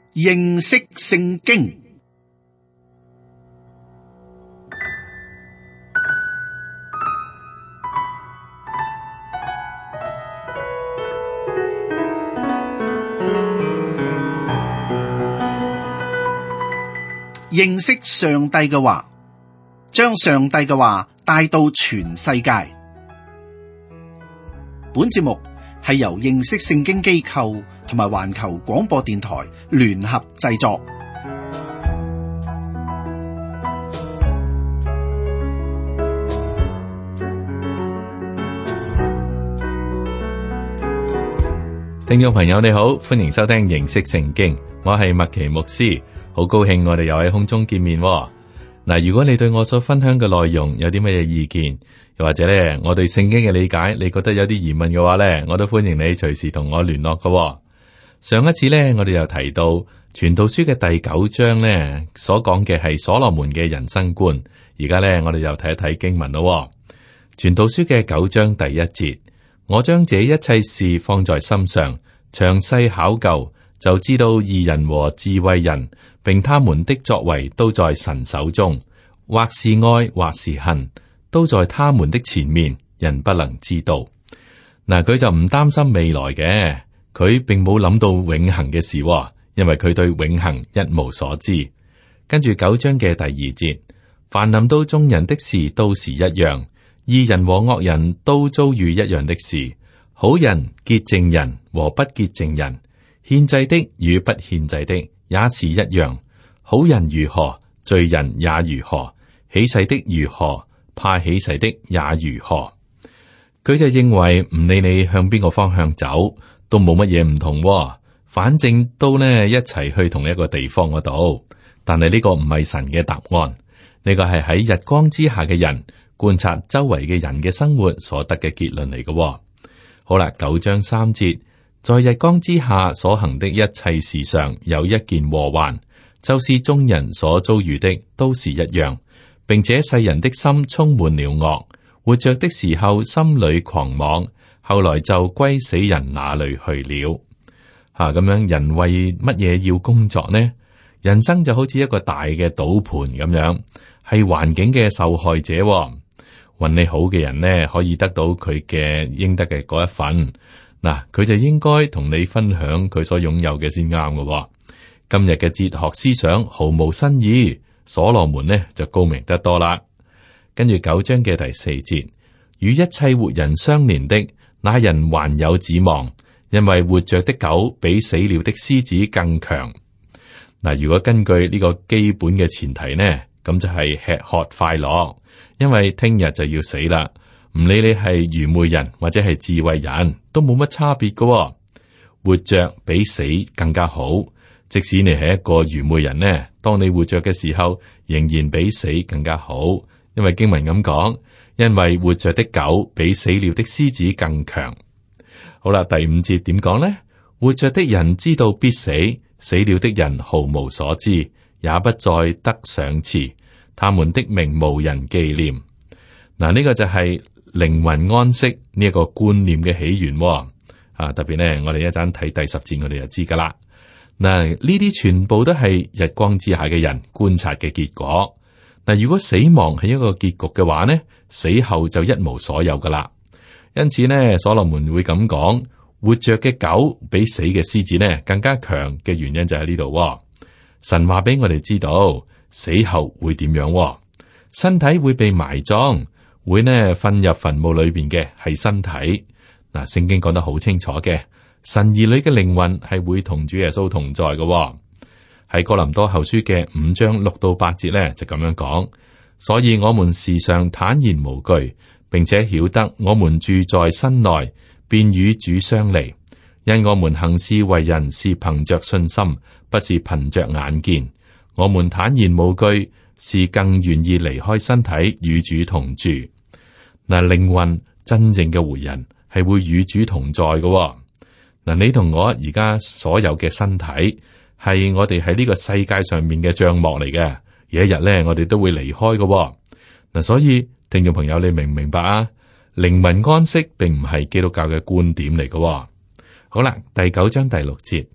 認識聖經。認識上帝嘅話，將上帝嘅話帶到全世界。本節目係由認識聖經機構同埋環球廣播電台聯合製作。 聽眾朋友你好，歡迎收聽認識聖經，我係麥奇牧師，好高興我哋又喺空中見面。嗱，如果你對我所分享嘅內容有啲乜嘢意見，又或者咧我對聖經嘅理解，你覺得有啲疑問嘅話咧，我都歡迎你隨時同我聯絡嘅。上一次咧，我哋又提到傳道書嘅第9章咧，所講嘅係所羅門嘅人生觀。而家咧，我哋又睇一睇經文咯。傳道書嘅9章第1節，我將這一切事放在心上，詳細考究，就知道義人和智慧人，並他們的作為都在神手中，或是愛，或是恨，都在他們的前面，人不能知道。嗱，佢就唔擔心未來嘅，佢並冇諗到永恆嘅事，因為佢對永恆一無所知。跟住9章嘅第2節，凡臨到眾人的事都是一樣，義人和惡人都遭遇一樣的事，好人、潔淨人和不潔淨人，獻祭的與不獻祭的也是一樣，好人如何，罪人也如何，起誓的如何，怕起誓的也如何。佢就認為唔理你向邊個方向走，都冇乜嘢唔同，反正都呢一齊去同一個地方嗰度。但係呢個唔係神嘅答案，呢個係喺日光之下嘅人觀察周圍嘅人嘅生活所得嘅結論嚟嘅。好啦，9章3節，在日光之下所行的一切事上有一件禍患，就是眾人所遭遇的都是一樣，並且世人的心充滿了惡，活着的時候心裏狂妄，後來就歸死人那裏去了。咁樣人為乜嘢要工作呢？人生就好似一個大嘅賭盤咁樣，係環境嘅受害者。運氣好嘅人呢，可以得到佢嘅應得嘅嗰一份。嗱，佢就應該同你分享佢所擁有嘅先啱嘅。今日嘅哲學思想毫無新意，所羅門呢就高明得多啦。跟住9章嘅第4節，與一切活人相連的那人還有指望，因為活着的狗比死了的獅子更強。嗱，如果根據呢個基本嘅前提呢，咁就係吃喝快樂，因為聽日就要死啦。唔理你係愚昧人或者係智慧人，都冇乜差別㗎。活着比死更加好。即使你係一個愚昧人呢，當你活着嘅時候，仍然比死更加好。因為經文咁講，因為活着的狗比死了的獅子更強。好啦，第5節點講呢？活着的人知道必死，死了的人毫無所知，也不再得賞賜，他們的名無人紀念。嗱，呢個就係靈魂安息呢一個觀念嘅起源。特別呢，我哋一陣睇第10節，我哋就知噶啦。嗱，呢啲全部都係日光之下嘅人觀察嘅結果。嗱，如果死亡係一個結局嘅話呢，死後就一無所有噶啦。因此呢，所羅門會咁講，活着嘅狗比死嘅獅子呢更加強嘅原因就喺呢度。神話俾我哋知道，死後會點樣？身體會被埋葬，會呢瞓入墳墓裏邊嘅係身體。嗱，聖經講得好清楚嘅。神兒女嘅靈魂係會同主耶穌同在嘅。喺哥林多後書嘅5章6到8節咧就咁樣講，所以我們時常坦然無懼，並且曉得我們住在身內，便與主相離，因我們行事為人是憑着信心，不是憑着眼見。我們坦然無懼，是更願意離開身體與主同住。嗱，靈魂真正嘅活人係會與主同在嘅。嗱，你同我而家所有嘅身體係我哋喺呢個世界上面嘅帳幕嚟嘅，有一日咧我哋都會離開嘅。嗱，所以聽眾朋友，你明唔明白啊？靈魂安息並唔係基督教嘅觀點嚟嘅。好啦，第9章第6節，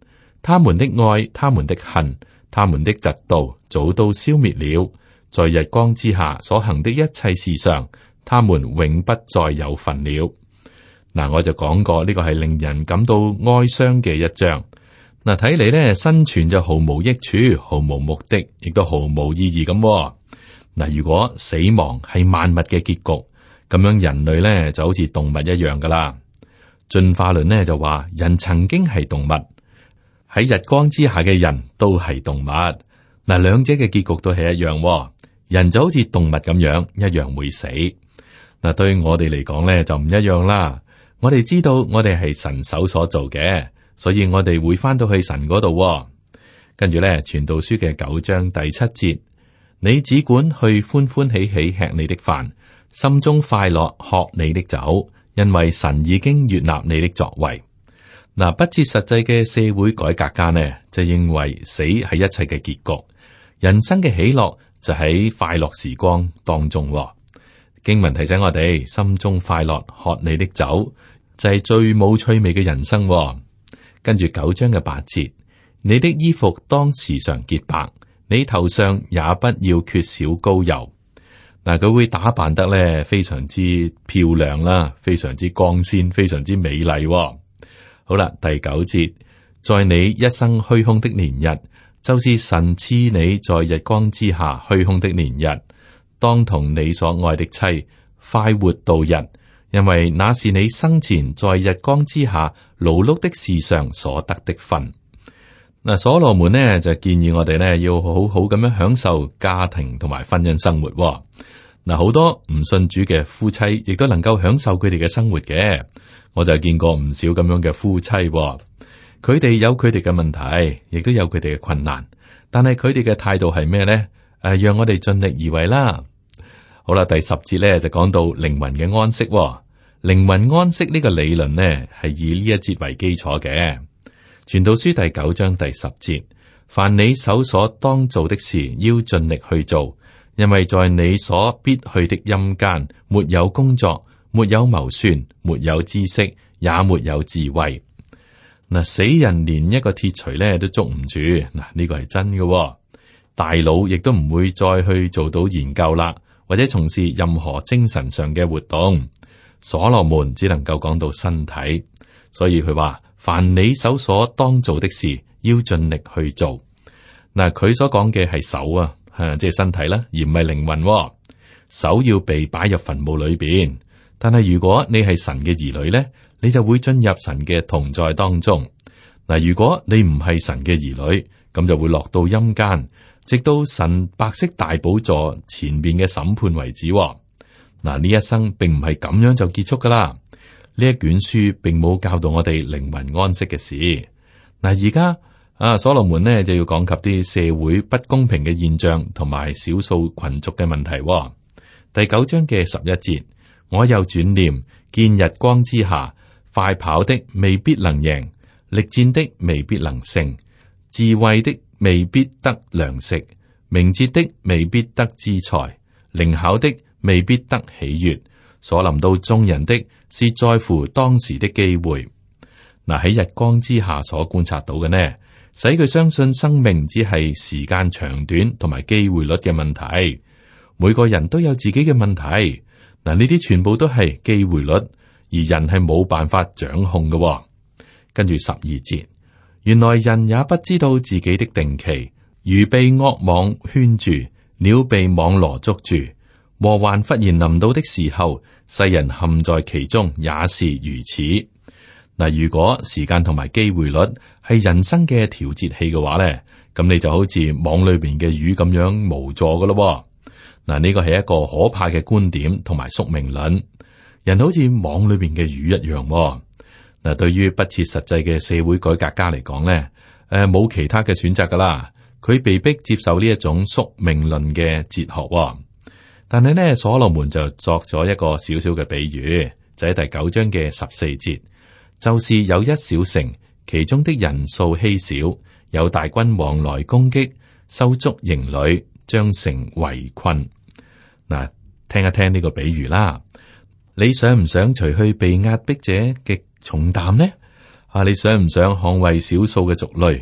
他們的愛，他們的恨，他們的嫉妒，早都消滅了。在日光之下所行的一切事上，他們永不再有份了。嗱，我就講過呢個係令人感到哀傷嘅一章。嗱，睇嚟咧，生存就毫無益處，毫無目的，亦都毫無意義咁。嗱，如果死亡係萬物嘅結局，咁樣人類咧就好似動物一樣噶啦。進化論呢就話，人曾經係動物，喺日光之下嘅人都係動物。嗱，兩者嘅結局都係一樣，人就好似動物咁樣，一樣會死。嗱，對我哋嚟講咧就唔一樣啦。我哋知道我哋係神手所做嘅，所以我哋會翻到去神嗰度。跟住咧，傳道書嘅9章第7節，你只管去歡歡喜喜吃你的飯，心中快樂喝你的酒，因為神已經悅納你的作為。嗱，不切實際嘅社會改革家呢，就認為死係一切嘅結局，人生嘅喜樂就喺快樂時光當中。經文提醒我哋，心中快樂喝你的酒，就係最冇趣味嘅人生。跟住9章嘅8節，你的衣服當時常潔白，你頭上也不要缺少膏油。嗱，佢會打扮得咧非常之漂亮啦，非常之光鮮，非常之美麗。好啦，第9節，在你一生虛空的年日，就是神賜你在日光之下虛空的年日，當同你所愛的妻快活度日，因為那是你生前在日光之下勞碌的事上所得的分。嗱，所羅門呢就建議我哋呢要好好咁樣享受家庭同埋婚姻生活。嗱，好多唔信主嘅夫妻亦都能夠享受佢哋嘅生活嘅。我就見過唔少咁樣嘅夫妻，佢哋有佢哋嘅問題，亦都有佢哋嘅困難，但係佢哋嘅態度係咩呢？讓我哋盡力而為啦。好啦，第10節咧就講到靈魂嘅安息。靈魂安息呢個理論呢係以呢一節為基礎嘅。傳道書第9章第10節，凡你手所當做的事，要盡力去做，因為在你所必去的陰間，沒有工作，沒有謀算，沒有知識，也沒有智慧。嗱，死人連一個鐵錘咧都捉唔住。嗱，呢個係真嘅。大腦亦都唔會再去做到研究啦，或者從事任何精神上嘅活動。所羅門只能夠講到身體，所以佢話：凡你手所當做的事，要盡力去做。嗱，佢所講嘅係手啊，即係身體啦，而唔係靈魂。手要被擺入墳墓裏邊。但係如果你係神嘅兒女咧，你就會進入神嘅同在當中。嗱，如果你唔係神嘅兒女，咁就會落到陰間，直到神白色大寶座前邊嘅審判為止。嗱，呢一生並唔係咁樣就結束噶啦。呢一卷書並冇教導我哋靈魂安息嘅事。嗱，而家所羅門呢就要講及啲社會不公平嘅現象同埋少數群族嘅問題。第9章嘅11節。我又轉念，見日光之下，快跑的未必能贏，力戰的未必能勝，智慧的未必得糧食，明哲的未必得資財，靈巧的未必得喜悅。所臨到眾人的是在乎當時的機會。嗱，喺日光之下所觀察到嘅呢，使佢相信生命只係時間長短同埋機會率嘅問題。每個人都有自己嘅問題。嗱，呢啲全部都係機會率，而人係冇辦法掌控嘅。跟住12節，原來人也不知道自己的定期，如被惡網圈住，鳥被網羅捉住。禍患忽然臨到的時候，世人陷在其中，也是如此。嗱，如果時間同埋機會率係人生嘅調節器嘅話咧，咁你就好似網裏邊嘅魚咁樣無助噶咯。嗱，呢個係一個可怕嘅觀點同埋宿命論。人好似網裏邊嘅魚一樣。嗱，對於不切實際嘅社會改革家嚟講咧，冇其他嘅選擇噶啦。佢被逼接受呢一種宿命論嘅哲學。但係呢，所羅門就作咗一個小小嘅比喻，就喺第9章嘅14節，就是有一小城，其中的人數稀少，有大軍往來攻擊，收足營壘，將城圍困。嗱，聽一聽呢個比喻啦。你想唔想除去被壓迫者嘅重擔呢？你想唔想捍衛少數嘅族類，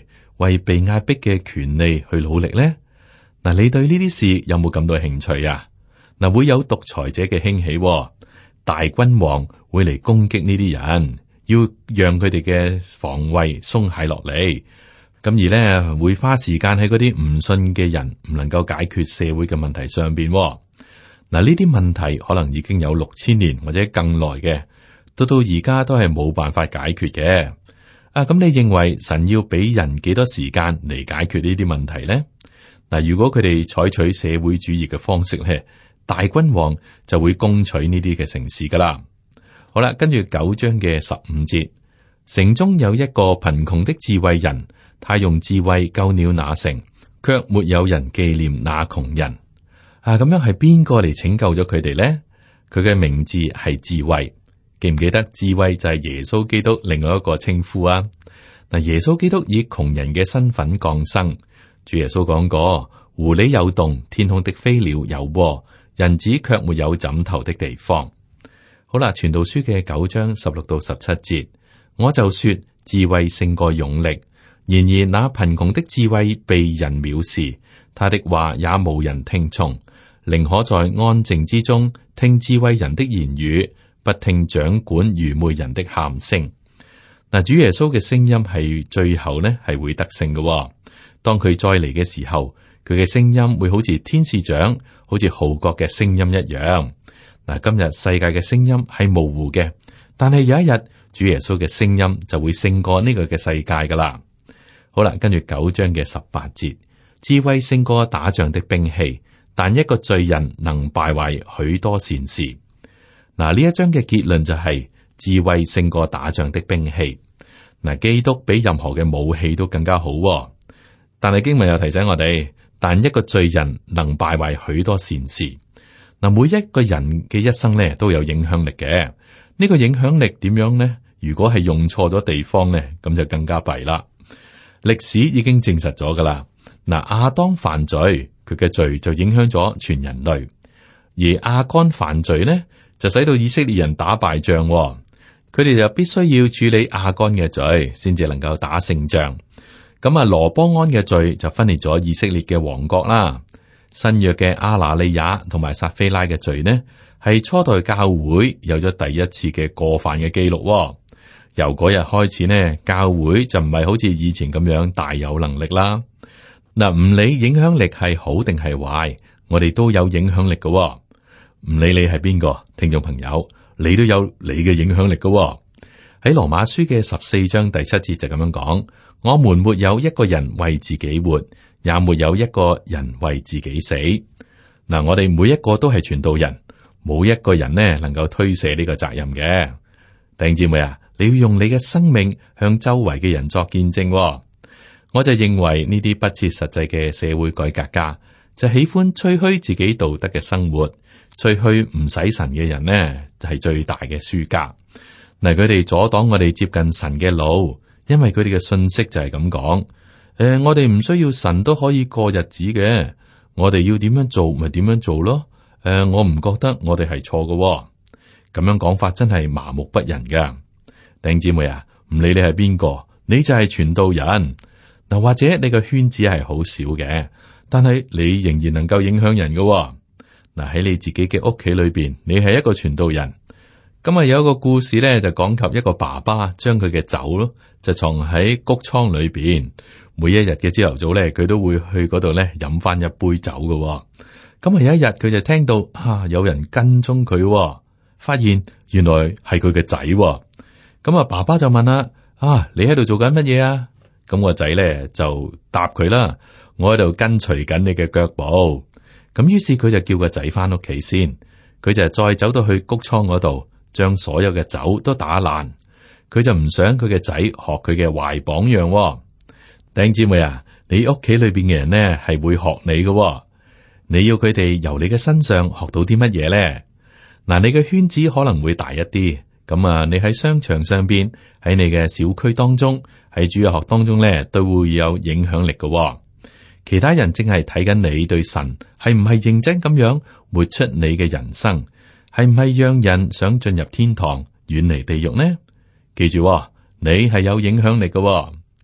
為被壓迫嘅權利去努力呢？嗱，你對呢啲事有冇感到興趣啊？嗱，會有獨裁者嘅興起，大君王會嚟攻擊呢啲人，要讓佢哋嘅防衛鬆懈落嚟。咁而咧會花時間喺嗰啲唔信嘅人唔能夠解決社會嘅問題上邊。嗱，呢啲問題可能已經有6000年或者更耐嘅，到而家都係冇辦法解決嘅。咁你認為神要俾人幾多時間嚟解決呢啲問題呢？嗱，如果佢哋採取社會主義嘅方式咧，大君王就會攻取呢啲嘅城市噶啦。好啦，跟住9章嘅15節，城中有一個貧窮的智慧人，他用智慧救了那城，卻沒有人紀念那窮人。咁樣係邊個嚟拯救咗佢哋呢？佢嘅名字係智慧。記唔記得智慧就係耶穌基督另外一個稱呼啊？嗱，耶穌基督以窮人嘅身份降生。主耶穌講過：狐狸有洞，天空的飛鳥有窩，人子卻沒有枕頭的地方。好啦，傳道書嘅9章16到17節，我就說智慧勝過勇力，然而那貧窮的智慧被人藐視，他的話也無人聽從，寧可在安靜之中聽智慧人的言語，不聽掌管愚昧人的喊聲。嗱，主耶穌嘅聲音係最後呢係會得勝嘅。當佢再嚟嘅時候，佢嘅聲音會好似天使長，好似號角嘅聲音一樣。嗱，今日世界嘅聲音係模糊嘅，但係有一日主耶穌嘅聲音就會勝過呢個嘅世界噶啦。好啦，跟住9章嘅18節，智慧勝過打仗的兵器，但一個罪人能敗壞許多善事。嗱，呢一章嘅結論就係智慧勝過打仗的兵器。嗱，基督比任何嘅武器都更加好。但係經文又提醒我哋，但一個罪人能敗壞許多善事。嗱，每一個人嘅一生咧都有影響力嘅。呢個影響力點樣呢？如果係用錯咗地方咧，咁就更加弊啦。歷史已經證實咗噶啦。嗱，亞當犯罪，佢嘅罪就影響咗全人類，而亞干犯罪呢，就使到以色列人打敗仗，佢哋就必須要處理亞干嘅罪，先至能夠打勝仗。咁啊，羅波安嘅罪就分裂咗以色列嘅王國啦。新約嘅亞拿利亞同埋撒非拉嘅罪呢，係初代教會有咗第一次嘅過犯嘅記錄。由嗰日開始呢，教會就唔係好似以前咁樣大有能力啦。嗱，唔理影響力係好定係壞，我哋都有影響力嘅。唔理你係邊個，聽眾朋友，你都有你嘅影響力嘅。喺羅馬書嘅14章第7節就咁樣講：我們沒有一個人為自己活，也沒有一個人為自己死。嗱，我哋每一個都係傳道人，冇一個人呢能夠推卸呢個責任嘅。弟兄姊妹啊，你要用你嘅生命向周圍嘅人作見證。我就認為呢啲不切實際嘅社會改革家，就喜歡吹噓自己道德嘅生活。吹噓唔使神嘅人呢，就係最大嘅輸家。嗱，佢哋阻擋我哋接近神嘅路，因為佢哋嘅信息就係咁講。我哋唔需要神都可以過日子嘅，我哋要點樣做咪點樣做咯。我唔覺得我哋係錯嘅。咁樣講法真係麻木不仁噶。弟兄姊妹啊，唔理你係邊個，你就係傳道人。嗱，或者你個圈子係好少嘅，但係你仍然能夠影響人嘅。嗱，喺你自己嘅屋企裏邊，你係一個傳道人。咁啊，有一個故事咧，就講及一個爸爸將佢嘅酒咯，就藏喺谷倉裏邊。每一日嘅朝頭早咧，佢都會去嗰度咧飲翻一杯酒嘅。咁啊，有一日佢就聽到有人跟蹤佢，發現原來係佢嘅仔。咁啊，爸爸就問啦：你喺度做緊乜嘢啊？咁個仔咧就答佢啦：我喺度跟隨緊你嘅腳步。咁於是佢就叫個仔翻屋企先，佢就再走到去谷倉嗰度，將所有嘅酒都打爛。佢就唔想佢嘅仔學佢嘅壞榜樣。弟兄姊妹啊，你屋企裏邊嘅人呢係會學你嘅，你要佢哋由你嘅身上學到啲乜嘢咧？嗱，你嘅圈子可能會大一啲，咁啊，你喺商場上邊，喺你嘅小區當中，喺主日學當中咧，都會有影響力嘅。其他人正係睇緊你對神係唔係認真咁樣活出你嘅人生，係唔係讓人想進入天堂，遠離地獄呢？記住，你係有影響力嘅。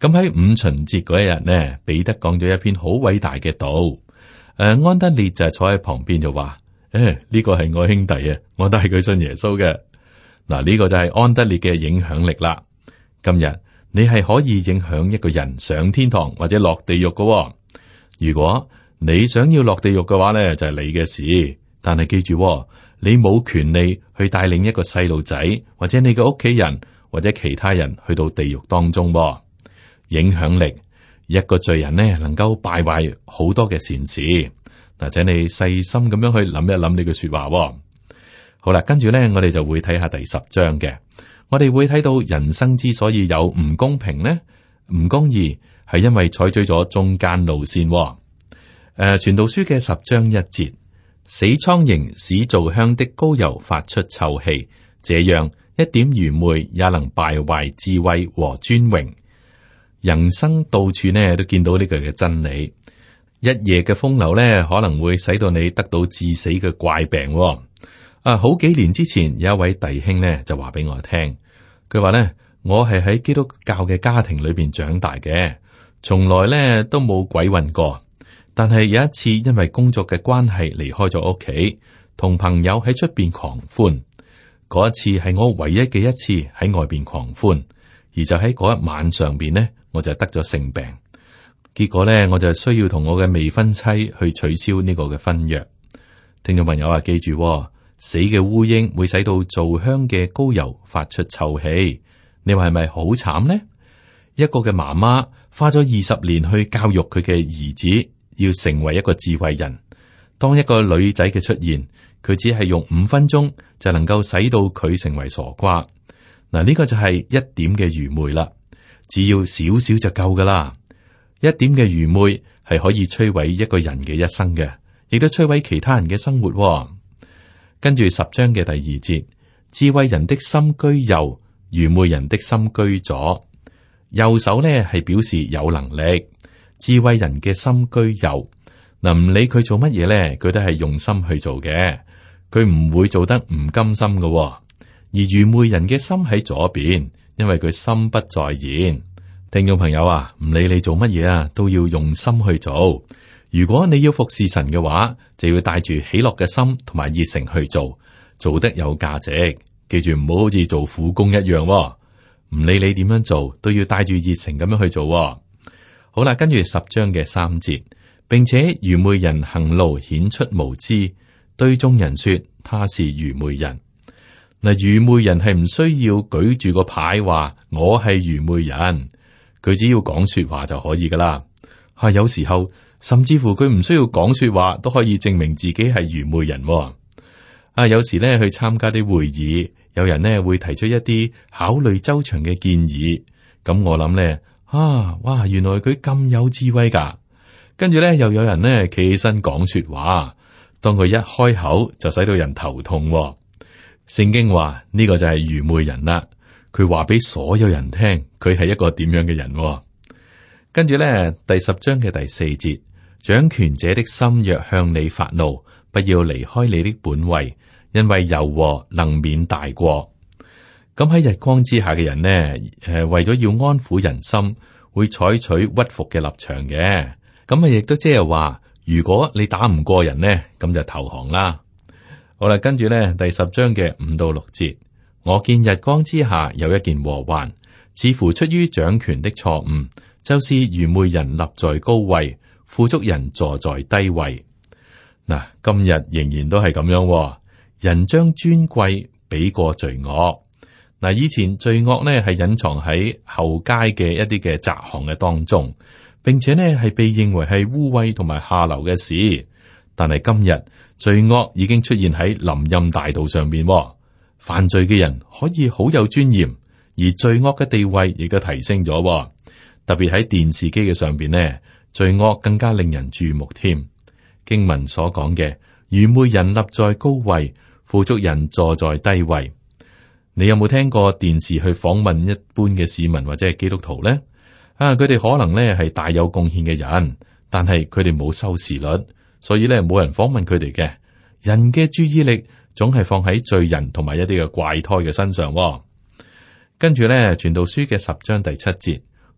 咁喺五旬節嗰一日呢，彼得講咗一篇好偉大嘅道。安德烈就坐喺旁邊就話：呢個係我兄弟啊，我都係佢信耶穌嘅。嗱，呢個就係安德烈嘅影響力啦。今日你係可以影響一個人上天堂或者落地獄嘅。如果你想要落地獄嘅話呢，就係你嘅事。但係記住，你冇權利去帶領一個細路仔或者你嘅屋企人或者其他人去到地獄當中。影響力，一個罪人呢能夠敗壞好多嘅善事。嗱，請你細心咁樣去諗一諗呢句說話。好啦，跟住呢，我哋就會睇下第10章嘅。我哋會睇到人生之所以有唔公平呢、唔公義，係因為採取咗中間路線。傳道書嘅10章1節，死蒼蠅使造香的膏油發出臭氣，這樣一點愚昧也能敗壞智慧和尊榮。人生到處呢都見到呢句嘅真理。一夜嘅風流呢，可能會使到你得到致死嘅怪病。好幾年之前有一位弟兄呢就話俾我聽，佢話呢，我係喺基督教嘅家庭裏邊長大嘅，從來呢都冇鬼混過。但係有一次因為工作嘅關係離開咗屋企，同朋友喺出邊狂歡。嗰一次係我唯一嘅一次喺外邊狂歡，而就喺嗰一晚上邊呢，我就得咗性病。結果呢，我就需要同我嘅未婚妻去取消呢個嘅婚約。聽眾朋友啊，記住，死嘅烏蠅會使到造香嘅膏油發出臭氣。你話係咪好慘呢？一個嘅媽媽花咗20年去教育佢嘅兒子，要成為一個智慧人。當一個女仔嘅出現，佢只係用5分鐘就能夠使到佢成為傻瓜。嗱，呢個就係一點嘅愚昧啦。只要少少就夠噶啦。一點嘅愚昧係可以摧毀一個人嘅一生嘅，亦都摧毀其他人嘅生活。跟住10章嘅第2節，智慧人的心居右，愚昧人的心居左。右手呢係表示有能力，智慧人嘅心居右。嗱，唔理佢做乜嘢咧，佢都係用心去做嘅，佢唔會做得唔甘心嘅。而愚昧人嘅心喺左邊，因為佢心不在焉。聽眾朋友啊，唔理你做乜嘢啊，都要用心去做。如果你要服侍神嘅話，就要帶住喜樂嘅心同埋熱誠去做，做得有價值。記住唔好好似做苦工一樣，唔理你點樣做，都要帶住熱誠咁樣去做。好啦，跟住10章嘅3節，並且愚昧人行路顯出無知，對眾人說他是愚昧人。嗱，愚昧人係唔需要舉住個牌話我係愚昧人，佢只要講說話就可以噶啦。有時候甚至乎佢唔需要講說話都可以證明自己係愚昧人。有時咧去參加啲會議，有人呢會提出一啲考慮周詳嘅建議，咁我諗咧哇，原來佢咁有智慧噶。跟住咧又有人呢企起身講說話，當佢一開口就使到人頭痛。聖經話呢個就係愚昧人啦，佢話俾所有人聽佢係一個點樣嘅人。跟住咧第10章嘅第4節，掌權者的心若向你發怒，不要離開你的本位，因為柔和能免大過。咁喺日光之下嘅人呢，為咗要安撫人心，會採取屈服嘅立場嘅。咁亦都即係話，如果你打唔過人呢，咁就投降啦。好啦，跟住呢第10章嘅5到6節，我見日光之下有一件禍患，似乎出於掌權的錯誤，就是愚昧人立在高位，富足人坐在低位。嗱，今日仍然都係咁樣，人將尊貴比過罪惡。嗱，以前罪惡呢係隱藏喺後街嘅一啲嘅窄巷嘅當中，並且呢係被認為係污穢同埋下流嘅事。但係今日罪惡已經出現喺林蔭大道上邊，犯罪嘅人可以好有尊嚴，而罪惡嘅地位亦都提升咗。特別喺電視機嘅上邊呢，罪惡更加令人注目添。經文所講嘅愚昧人立在高位，富足人坐在低位。你有冇聽過電視去訪問一般嘅市民或者係基督徒呢？佢哋可能呢係大有貢獻嘅人，但係佢哋冇收視率，所以呢冇人訪問佢哋嘅。人嘅注意力總係放喺罪人同埋一啲嘅怪胎嘅身上。跟住呢，傳道書嘅10章第7節，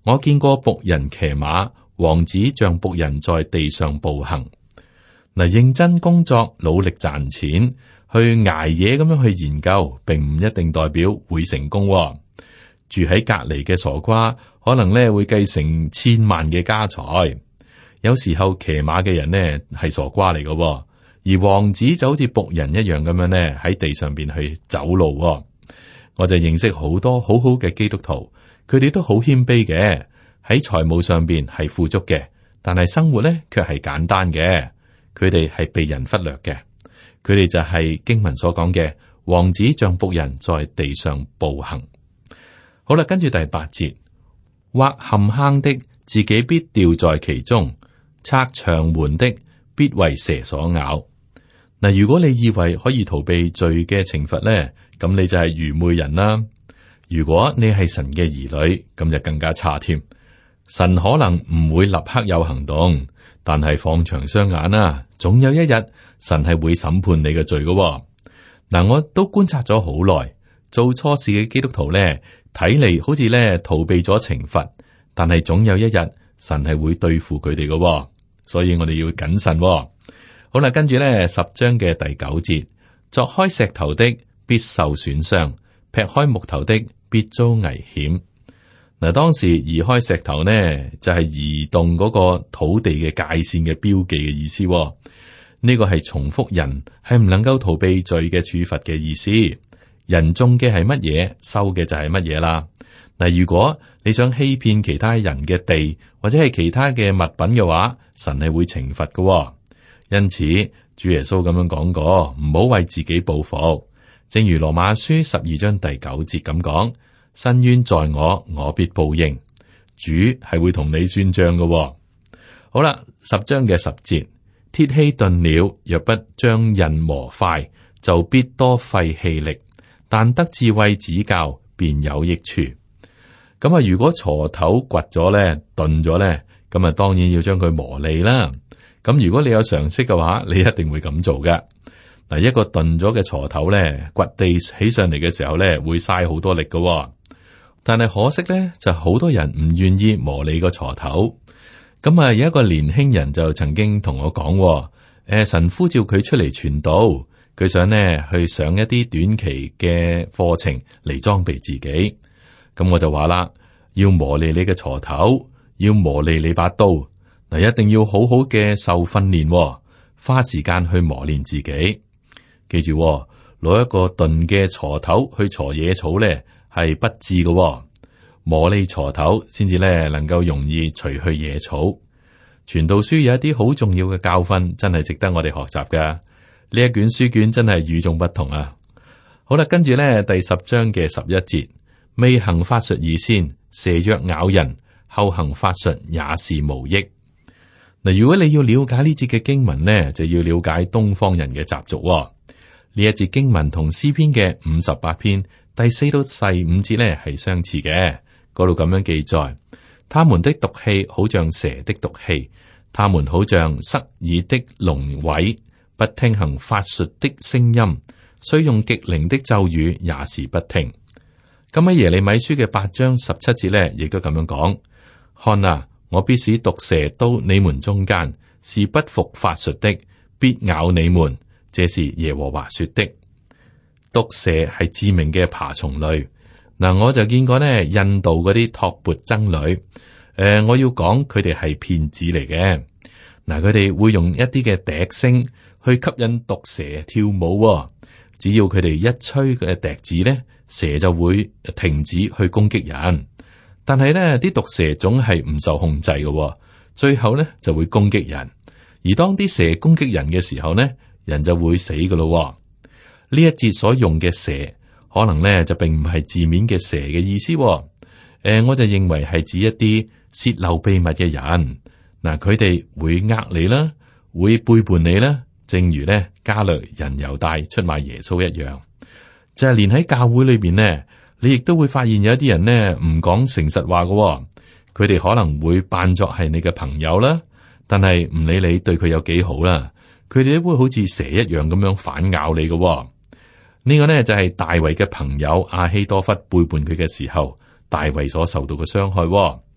我見過僕人騎馬，王子像僕人在地上步行。嗱，認真工作，努力賺錢，去挨夜咁樣去研究，並唔一定代表會成功。住喺隔籬嘅傻瓜，可能咧會繼承千萬嘅家財。有時候騎馬嘅人呢係傻瓜嚟嘅，而王子就好似僕人一樣咁樣呢喺地上邊去走路。我就認識好多好好嘅基督徒，佢哋都好謙卑嘅，喺財務上邊係富足嘅，但係生活呢卻係簡單嘅。佢哋係被人忽略嘅，佢哋就係經文所講嘅王子像僕人在地上步行。好啦，跟住第8節，挖陷坑的自己必掉在其中，拆牆垣的必為蛇所咬。嗱，如果你以為可以逃避罪嘅懲罰咧，咁你就係愚昧人啦。如果你係神嘅兒女，咁就更加差添。神可能唔會立刻有行動，但係放長雙眼啦，總有一日神係會審判你嘅罪嘅。嗱，我都觀察咗好耐，做錯事嘅基督徒咧，睇嚟好似咧逃避咗懲罰，但係總有一日神係會對付佢哋嘅，所以我哋要謹慎。好啦，跟住咧10章嘅第9節，鑿開石頭的必受損傷，劈開木頭的必遭危險。嗱，當時移開石頭呢，就係移動嗰個土地嘅界線嘅標記嘅意思。呢個係重複人係唔能夠逃避罪嘅處罰嘅意思。人種嘅係乜嘢，收嘅就係乜嘢啦。嗱，如果你想欺騙其他人嘅地或者係其他嘅物品嘅話，神係會懲罰嘅。因此，主耶穌咁樣講過，唔好為自己報復。正如羅馬書12章第9節咁講，伸冤在我，我必報應。主係會同你算賬嘅。好啦，10章嘅10節，鐵器鈍了，若不將刃磨快，就必多費氣力。但得智慧指教，便有益處。咁啊，如果鋤頭掘咗咧，鈍咗咧，咁啊，當然要將佢磨利啦。咁如果你有常識嘅話，你一定會咁做嘅。嗱，一個鈍咗嘅鋤頭咧，掘地起上嚟嘅時候咧，會嘥好多力嘅。但係可惜咧，就好多人唔願意磨利個鋤頭。咁啊，有一個年輕人就曾經同我講，神呼召佢出嚟傳道，佢想呢去上一啲短期嘅課程嚟裝備自己。咁我就話啦，要磨利你嘅鋤頭，要磨利你把刀，嗱，一定要好好嘅受訓練，花時間去磨練自己。記住，攞一個鈍嘅鋤頭去鋤野草咧，係不智嘅。磨利鋤頭先至咧能夠容易除去野草。傳道書有一啲好重要嘅教訓，真係值得我哋學習噶。呢一卷書卷真係與眾不同啊！好啦，跟住咧第10章嘅11節，未行法術以先，蛇若咬人，後行法術也是無益。嗱，如果你要了解呢節嘅經文呢，就要了解東方人嘅習俗。呢一節經文同詩篇嘅58篇第4到第5節呢係相似嘅，嗰度咁樣記載：他們的毒氣好像蛇的毒氣，他們好像塞耳的聾虺，不聽行法術的聲音，雖用極靈的咒語也是不聽。咁喺耶利米書嘅8章17節呢，亦都咁樣講：看啊，我必使毒蛇到你們中間，是不服法術的，必咬你們。這是耶和華說的。毒蛇係致命嘅爬蟲類。嗱，我就見過呢印度嗰啲托缽僧侶。我要講佢哋係騙子嚟嘅。嗱，佢哋會用一啲嘅笛聲去吸引毒蛇跳舞。只要佢哋一吹嘅笛子呢，蛇就會停止去攻擊人。但係呢啲毒蛇總係唔受控制嘅，最後呢就會攻擊人。而當啲蛇攻擊人嘅時候呢，人就會死噶咯。呢一節所用嘅蛇，可能咧就並唔係字面嘅蛇嘅意思。我就認為係指一啲洩漏秘密嘅人。嗱，佢哋會呃你啦，會背叛你啦，正如咧加略人猶大出賣耶穌一樣。就係連喺教會裏邊呢，你亦都會發現有一啲人呢唔講誠實話嘅。佢哋可能會扮作係你嘅朋友啦，但係唔理你對佢有幾好啦。佢哋都會好似蛇一樣咁樣反咬你嘅。呢個呢就係大衛嘅朋友亞希多弗背叛佢嘅時候，大衛所受到嘅傷害。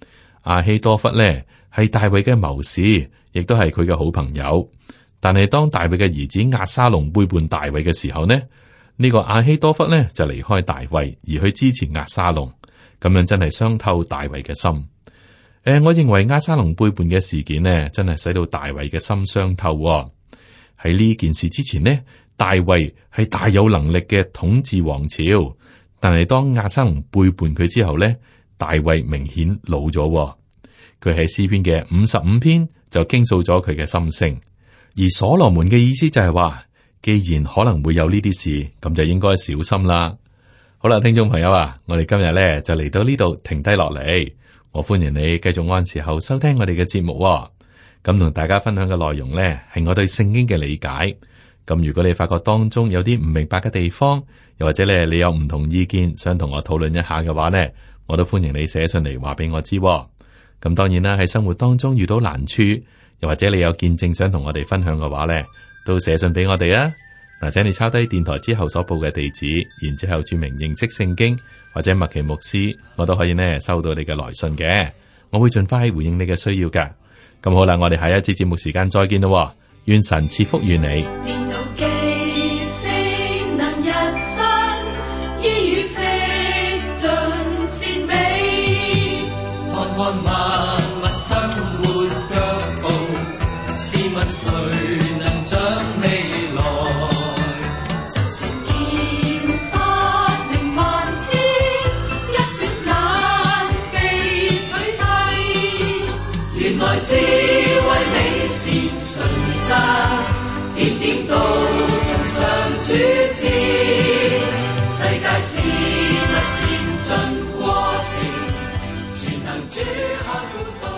亞希多弗咧係大衛嘅謀士，亦都係佢嘅好朋友。但係當大衛嘅兒子押沙龍背叛大衛嘅時候呢，呢個亞希多弗咧就離開大衛而去支持押沙龍，咁樣真係傷透大衛嘅心。我認為押沙龍背叛嘅事件呢，真係使到大衛嘅心傷透。喺呢件事之前呢，大衛係大有能力嘅統治王朝，但係當押沙龍背叛佢之後呢，大衛明顯老咗。佢喺詩篇嘅55篇就傾訴咗佢嘅心聲，而所羅門嘅意思就係話，既然可能會有呢啲事，咁就應該小心啦。好啦，聽眾朋友啊，我哋今日咧就嚟到呢度停低落嚟。我歡迎你繼續按時候收聽我哋嘅節目。咁同大家分享嘅內容呢，係我對聖經嘅理解。咁如果你發覺當中有啲唔明白嘅地方，又或者咧你有唔同意見，想同我討論一下嘅話呢，我都歡迎你寫信嚟話俾我知。咁當然啦，喺生活當中遇到難處，又或者你有見證想同我哋分享嘅話呢，都寫信俾我哋啊。嗱，請你抄低電台之後所報嘅地址，然之後注明認識聖經或者麥奇牧師，我都可以呢收到你嘅來信嘅，我會盡快回應你嘅需要噶。咁好啦，我哋下一次節目時間再見咯，願神賜福於你。 電腦記性能日新，醫與食盡善美，看看萬物生活腳步，試問誰能長未來？就算見發明萬千，一轉眼被取替。原來智慧美善純真，點點都從上主賜。世界事物漸進過程，全能主看顧到。